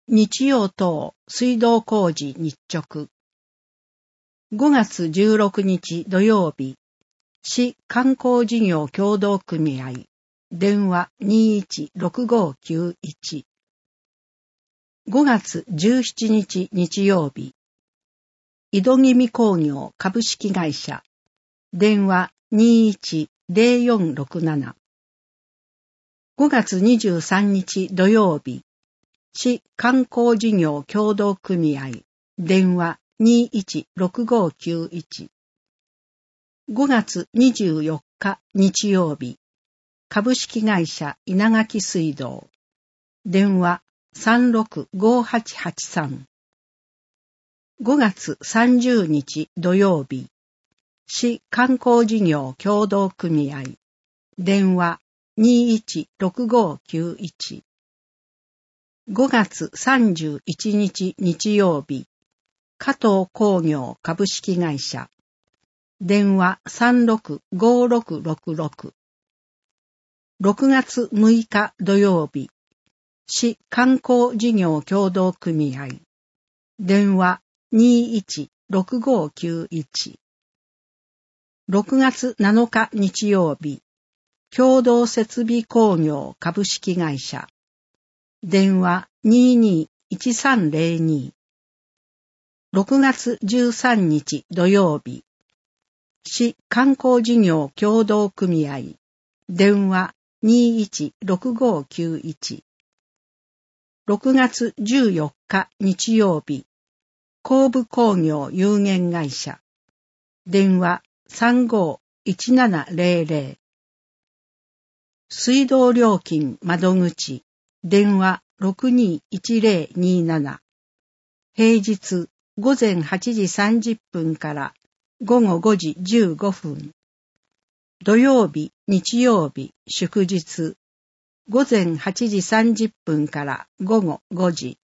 日曜等水道工事日直。5月16日土曜日、市観光事業協同組合、電話216591。5月17日日曜日、井戸君工業株式会社、電話210467。5月23日土曜日、市観光事業協同組合、電話216591。5月24日日曜日、株式会社稲垣水道、電話365883。5月30日土曜日、市観光事業協同組合、電話216591。5月31日日曜日、加藤工業株式会社、電話365666。6月6日土曜日、市観光事業協同組合、電話216591。6月7日日曜日、共同設備工業株式会社、電話221302。6月13日土曜日、市観光事業協同組合、電話216591。6月14日日曜日、後部工業有限会社、電話351700。水道料金窓口、電話621027。平日午前8時30分から午後5時15分。土曜日、日曜日、祝日、午前8時30分から午後5時。